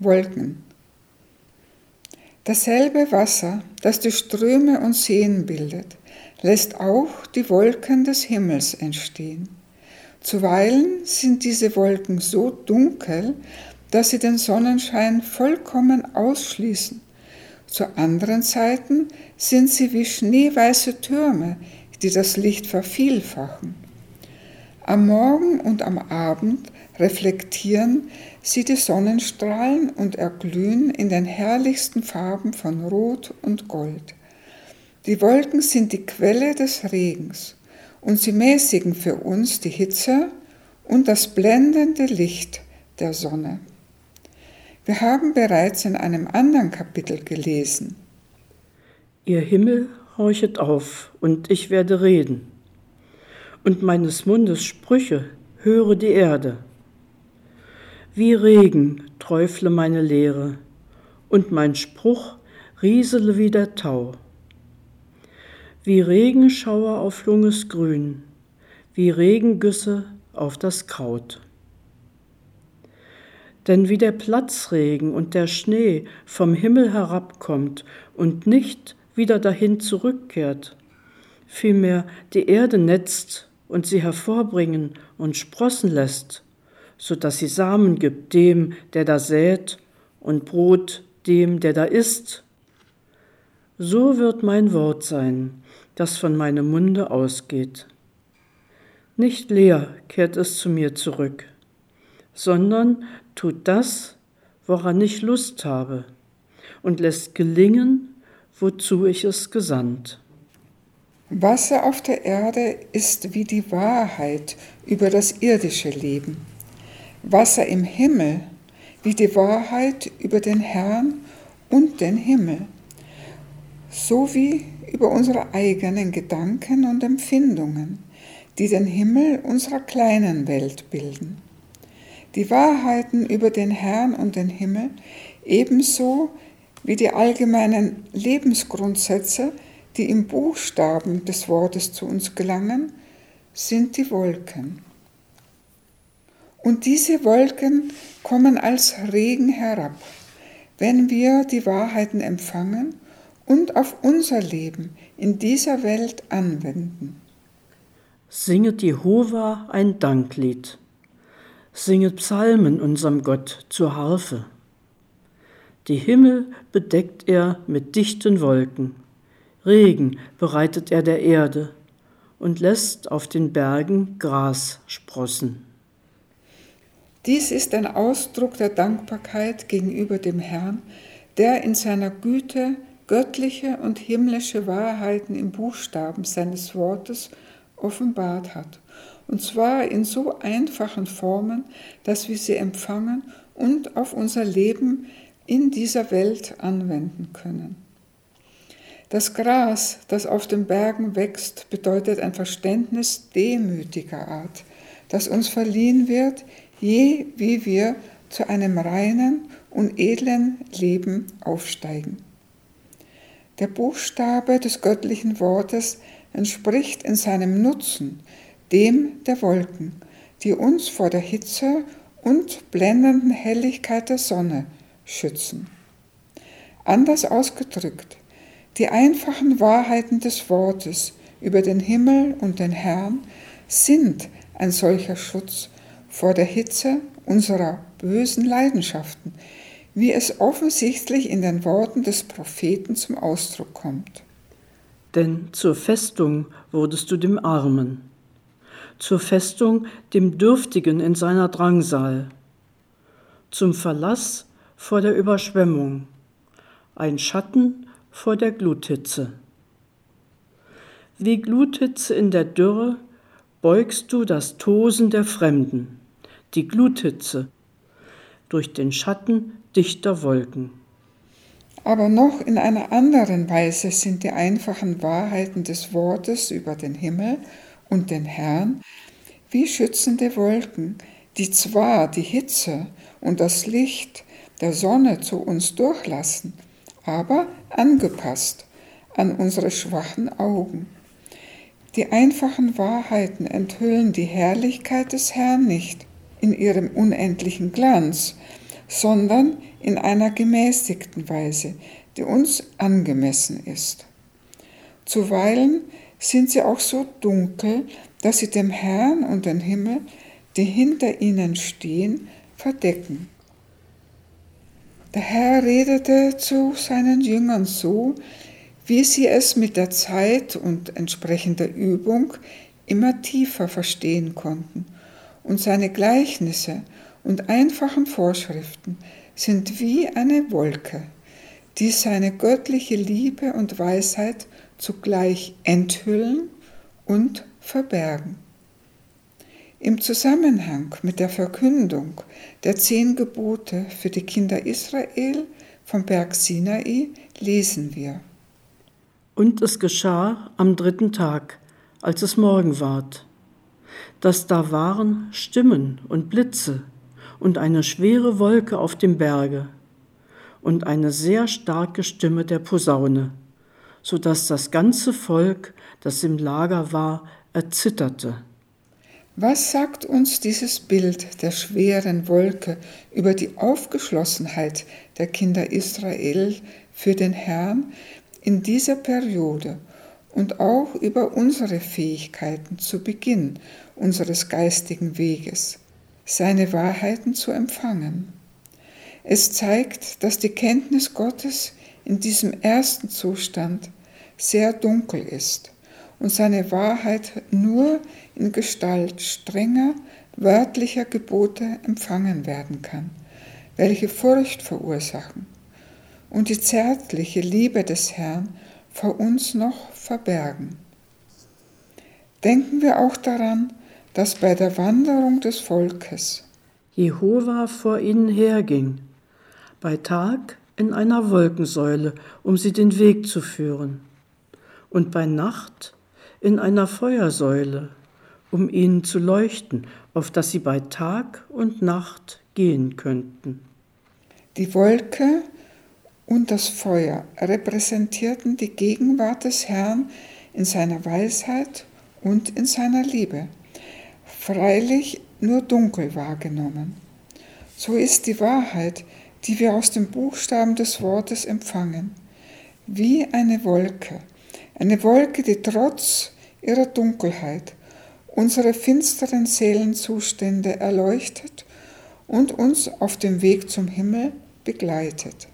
Wolken. Dasselbe Wasser, das die Ströme und Seen bildet, lässt auch die Wolken des Himmels entstehen. Zuweilen sind diese Wolken so dunkel, dass sie den Sonnenschein vollkommen ausschließen. Zu anderen Zeiten sind sie wie schneeweiße Türme, die das Licht vervielfachen. Am Morgen und am Abend reflektieren sie die Sonnenstrahlen und erglühen in den herrlichsten Farben von Rot und Gold. Die Wolken sind die Quelle des Regens und sie mäßigen für uns die Hitze und das blendende Licht der Sonne. Wir haben bereits in einem anderen Kapitel gelesen: Ihr Himmel horchet auf, und ich werde reden, und meines Mundes Sprüche höre die Erde. Wie Regen träufle meine Lehre, und mein Spruch riesele wie der Tau. Wie Regenschauer auf junges Grün, wie Regengüsse auf das Kraut. Denn wie der Platzregen und der Schnee vom Himmel herabkommt und nicht wieder dahin zurückkehrt, vielmehr die Erde netzt und sie hervorbringen und sprossen lässt, so dass sie Samen gibt dem, der da sät, und Brot dem, der da isst, so wird mein Wort sein, das von meinem Munde ausgeht. Nicht leer kehrt es zu mir zurück, sondern tut das, woran ich Lust habe, und lässt gelingen, wozu ich es gesandt. Wasser auf der Erde ist wie die Wahrheit über das irdische Leben. Wasser im Himmel wie die Wahrheit über den Herrn und den Himmel, sowie über unsere eigenen Gedanken und Empfindungen, die den Himmel unserer kleinen Welt bilden. Die Wahrheiten über den Herrn und den Himmel, ebenso wie die allgemeinen Lebensgrundsätze, die im Buchstaben des Wortes zu uns gelangen, sind die Wolken. Und diese Wolken kommen als Regen herab, wenn wir die Wahrheiten empfangen und auf unser Leben in dieser Welt anwenden. Singet Jehova ein Danklied. Singet Psalmen unserem Gott zur Harfe. Die Himmel bedeckt er mit dichten Wolken, Regen bereitet er der Erde und lässt auf den Bergen Gras sprossen. Dies ist ein Ausdruck der Dankbarkeit gegenüber dem Herrn, der in seiner Güte göttliche und himmlische Wahrheiten im Buchstaben seines Wortes offenbart hat, und zwar in so einfachen Formen, dass wir sie empfangen und auf unser Leben in dieser Welt anwenden können. Das Gras, das auf den Bergen wächst, bedeutet ein Verständnis demütiger Art, das uns verliehen wird, je wie wir zu einem reinen und edlen Leben aufsteigen. Der Buchstabe des göttlichen Wortes entspricht in seinem Nutzen dem der Wolken, die uns vor der Hitze und blendenden Helligkeit der Sonne schützen. Anders ausgedrückt, die einfachen Wahrheiten des Wortes über den Himmel und den Herrn sind ein solcher Schutz vor der Hitze unserer bösen Leidenschaften, wie es offensichtlich in den Worten des Propheten zum Ausdruck kommt. Denn zur Festung wurdest du dem Armen, zur Festung dem Dürftigen in seiner Drangsal, zum Verlass vor der Überschwemmung, ein Schatten vor der Gluthitze. Wie Gluthitze in der Dürre beugst du das Tosen der Fremden, die Gluthitze, durch den Schatten dichter Wolken. Aber noch in einer anderen Weise sind die einfachen Wahrheiten des Wortes über den Himmel und den Herrn wie schützende Wolken, die zwar die Hitze und das Licht der Sonne zu uns durchlassen, aber angepasst an unsere schwachen Augen. Die einfachen Wahrheiten enthüllen die Herrlichkeit des Herrn nicht in ihrem unendlichen Glanz, sondern in einer gemäßigten Weise, die uns angemessen ist. Zuweilen sind sie auch so dunkel, dass sie dem Herrn und den Himmel, die hinter ihnen stehen, verdecken. Der Herr redete zu seinen Jüngern so, wie sie es mit der Zeit und entsprechender Übung immer tiefer verstehen konnten. Und seine Gleichnisse und einfachen Vorschriften sind wie eine Wolke, die seine göttliche Liebe und Weisheit zugleich enthüllen und verbergen. Im Zusammenhang mit der Verkündung der 10 Gebote für die Kinder Israel vom Berg Sinai lesen wir: Und es geschah am 3. Tag, als es Morgen ward, dass da waren Stimmen und Blitze und eine schwere Wolke auf dem Berge und eine sehr starke Stimme der Posaune, so dass das ganze Volk, das im Lager war, erzitterte. Was sagt uns dieses Bild der schweren Wolke über die Aufgeschlossenheit der Kinder Israel für den Herrn in dieser Periode und auch über unsere Fähigkeiten zu Beginn unseres geistigen Weges, seine Wahrheiten zu empfangen? Es zeigt, dass die Kenntnis Gottes in diesem ersten Zustand sehr dunkel ist und seine Wahrheit nur in Gestalt strenger, wörtlicher Gebote empfangen werden kann, welche Furcht verursachen und die zärtliche Liebe des Herrn vor uns noch verbergen. Denken wir auch daran, dass bei der Wanderung des Volkes Jehova vor ihnen herging, bei Tag in einer Wolkensäule, um sie den Weg zu führen, und bei Nacht in einer Feuersäule, um ihnen zu leuchten, auf dass sie bei Tag und Nacht gehen könnten. Die Wolke und das Feuer repräsentierten die Gegenwart des Herrn in seiner Weisheit und in seiner Liebe, freilich nur dunkel wahrgenommen. So ist die Wahrheit, die wir aus dem Buchstaben des Wortes empfangen, wie eine Wolke, die trotz ihrer Dunkelheit unsere finsteren Seelenzustände erleuchtet und uns auf dem Weg zum Himmel begleitet.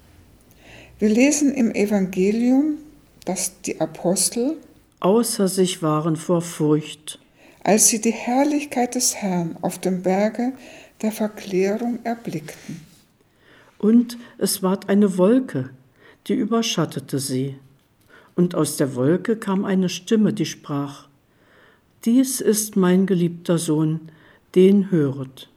Wir lesen im Evangelium, dass die Apostel außer sich waren vor Furcht, als sie die Herrlichkeit des Herrn auf dem Berge der Verklärung erblickten. Und es ward eine Wolke, die überschattete sie. Und aus der Wolke kam eine Stimme, die sprach: Dies ist mein geliebter Sohn, den höret.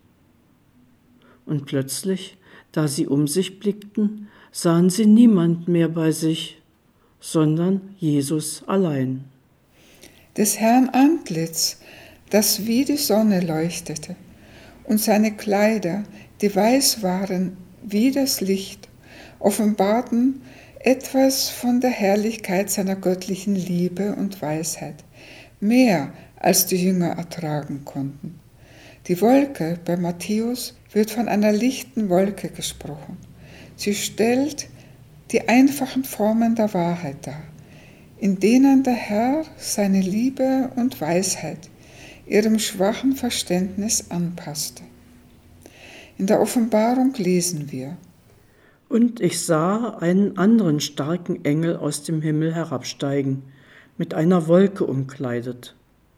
Und plötzlich, da sie um sich blickten, sahen sie niemand mehr bei sich, sondern Jesus allein. Des Herrn Antlitz, das wie die Sonne leuchtete, und seine Kleider, die weiß waren wie das Licht, offenbarten etwas von der Herrlichkeit seiner göttlichen Liebe und Weisheit, mehr als die Jünger ertragen konnten. Die Wolke bei Matthäus wird von einer lichten Wolke gesprochen. Sie stellt die einfachen Formen der Wahrheit dar, in denen der Herr seine Liebe und Weisheit ihrem schwachen Verständnis anpasste. In der Offenbarung lesen wir: Und ich sah einen anderen starken Engel aus dem Himmel herabsteigen, mit einer Wolke umkleidet.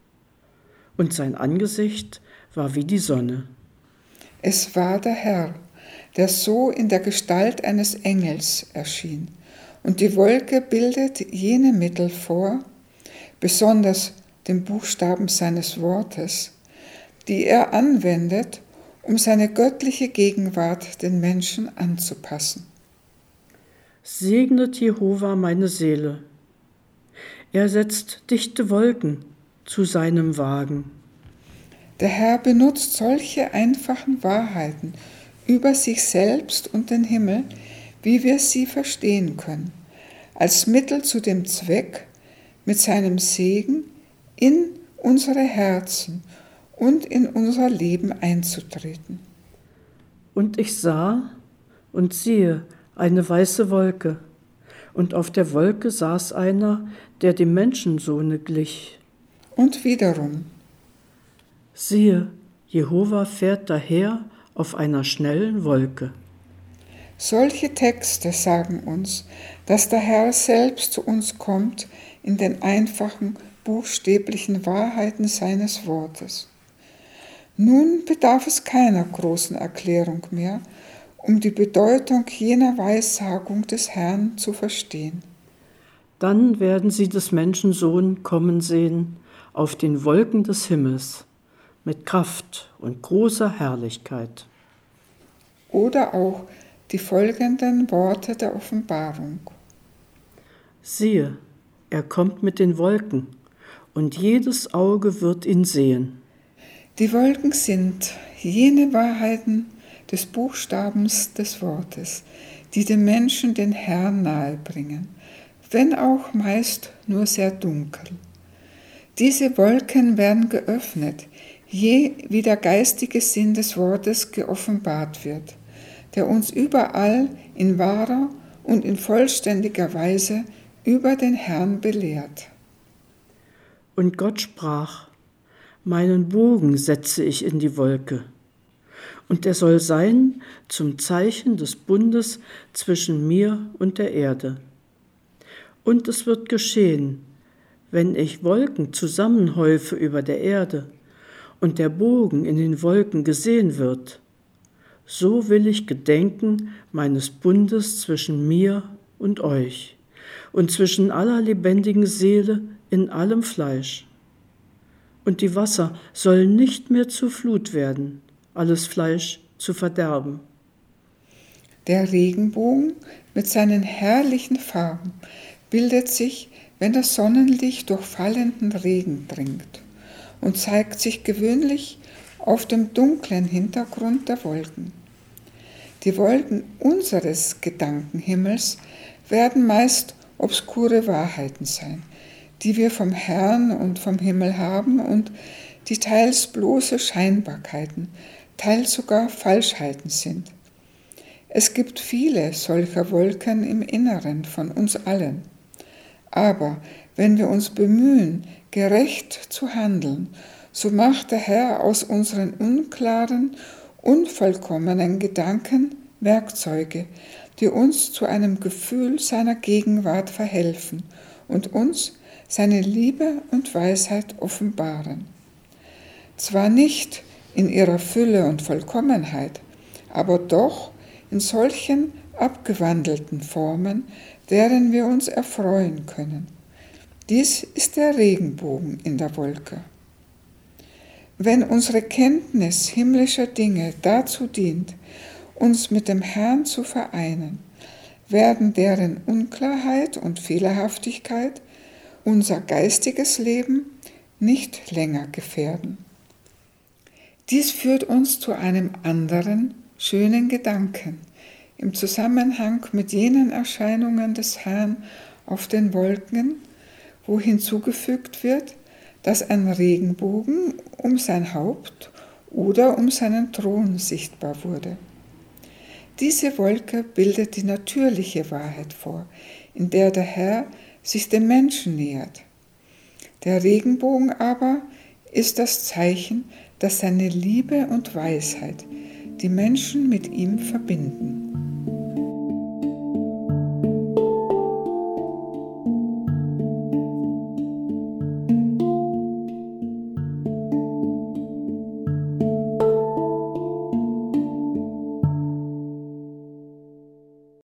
Und sein Angesicht war wie die Sonne. Es war der Herr, der so in der Gestalt eines Engels erschien. Und die Wolke bildet jene Mittel vor, besonders den Buchstaben seines Wortes, die er anwendet, um seine göttliche Gegenwart den Menschen anzupassen. Segnet Jehova meine Seele. Er setzt dichte Wolken zu seinem Wagen. Der Herr benutzt solche einfachen Wahrheiten über sich selbst und den Himmel, wie wir sie verstehen können, als Mittel zu dem Zweck, mit seinem Segen in unsere Herzen und in unser Leben einzutreten. Und ich sah, und siehe, eine weiße Wolke, und auf der Wolke saß einer, der dem Menschensohne glich. Und wiederum, siehe, Jehova fährt daher auf einer schnellen Wolke. solche Texte sagen uns, dass der Herr selbst zu uns kommt in den einfachen, buchstäblichen Wahrheiten seines Wortes. Nun bedarf es keiner großen Erklärung mehr, um die Bedeutung jener Weissagung des Herrn zu verstehen. Dann werden sie des Menschensohn kommen sehen auf den Wolken des Himmels mit Kraft und großer Herrlichkeit. Oder auch die folgenden Worte der Offenbarung. Siehe, er kommt mit den Wolken, und jedes Auge wird ihn sehen. Die Wolken sind jene Wahrheiten des Buchstabens des Wortes, die dem Menschen den Herrn nahebringen, wenn auch meist nur sehr dunkel. Diese Wolken werden geöffnet, je wie der geistige Sinn des Wortes geoffenbart wird, der uns überall in wahrer und in vollständiger Weise über den Herrn belehrt. Und Gott sprach: Meinen Bogen setze ich in die Wolke, und er soll sein zum Zeichen des Bundes zwischen mir und der Erde. Und es wird geschehen, wenn ich Wolken zusammenhäufe über der Erde und der Bogen in den Wolken gesehen wird, so will ich gedenken meines Bundes zwischen mir und euch und zwischen aller lebendigen Seele in allem Fleisch. Und die Wasser sollen nicht mehr zur Flut werden, alles Fleisch zu verderben. Der Regenbogen mit seinen herrlichen Farben bildet sich, wenn das Sonnenlicht durch fallenden Regen dringt und zeigt sich gewöhnlich auf dem dunklen Hintergrund der Wolken. Die Wolken unseres Gedankenhimmels werden meist obskure Wahrheiten sein, die wir vom Herrn und vom Himmel haben und die teils bloße Scheinbarkeiten, teils sogar Falschheiten sind. Es gibt viele solcher Wolken im Inneren von uns allen. Aber wenn wir uns bemühen, gerecht zu handeln, so macht der Herr aus unseren unklaren, unvollkommenen Gedanken Werkzeuge, die uns zu einem Gefühl seiner Gegenwart verhelfen und uns seine Liebe und Weisheit offenbaren. Zwar nicht in ihrer Fülle und Vollkommenheit, aber doch in solchen abgewandelten Formen, deren wir uns erfreuen können. Dies ist der Regenbogen in der Wolke. Wenn unsere Kenntnis himmlischer Dinge dazu dient, uns mit dem Herrn zu vereinen, werden deren Unklarheit und Fehlerhaftigkeit unser geistiges Leben nicht länger gefährden. Dies führt uns zu einem anderen, schönen Gedanken im Zusammenhang mit jenen Erscheinungen des Herrn auf den Wolken, wo hinzugefügt wird, dass ein Regenbogen um sein Haupt oder um seinen Thron sichtbar wurde. Diese Wolke bildet die natürliche Wahrheit vor, in der der Herr sich dem Menschen nähert. Der Regenbogen aber ist das Zeichen, dass seine Liebe und Weisheit die Menschen mit ihm verbinden.